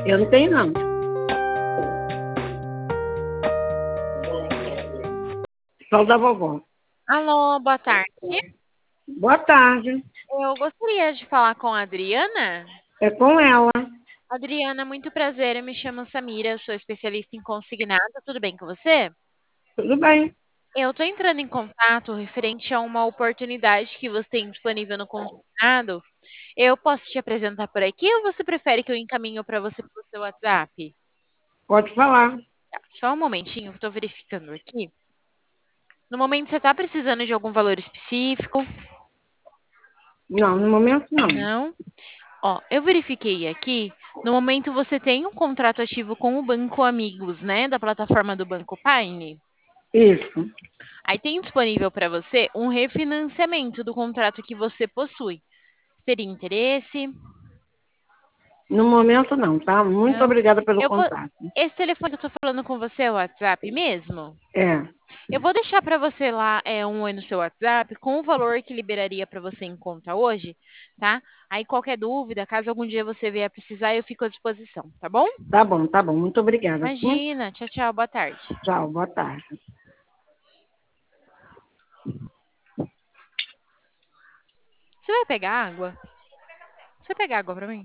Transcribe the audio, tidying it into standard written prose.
Eu não tenho, não. Só o da vovó. Alô, boa tarde. Boa tarde. Eu gostaria de falar com a Adriana. É com ela. Adriana, muito prazer. Eu me chamo Samira, eu sou especialista em consignado. Tudo bem com você? Tudo bem. Eu estou entrando em contato referente a uma oportunidade que você tem disponível no consignado. Eu posso te apresentar por aqui ou você prefere que eu encaminhe para você pelo seu WhatsApp? Pode falar. Tá, só um momentinho, eu estou verificando aqui. No momento, você está precisando de algum valor específico? Não, no momento não. Não? Ó, eu verifiquei aqui. No momento, você tem um contrato ativo com o Banco Amigos, né? Da plataforma do Banco Paine. Isso. Aí tem disponível para você um refinanciamento do contrato que você possui. Teria interesse? No momento não, tá? Muito Não. obrigada pelo Eu vou. contato. Esse telefone que eu tô falando com você é o WhatsApp mesmo? É. Eu vou deixar para você lá um oi no seu WhatsApp com o valor que liberaria para você em conta hoje, tá? Aí qualquer dúvida, caso algum dia você venha precisar, eu fico à disposição, tá bom? Tá bom, tá bom. Muito obrigada. Sim? Imagina. Tchau, tchau. Boa tarde. Tchau, boa tarde. Você vai pegar água? Você vai pegar água para mim?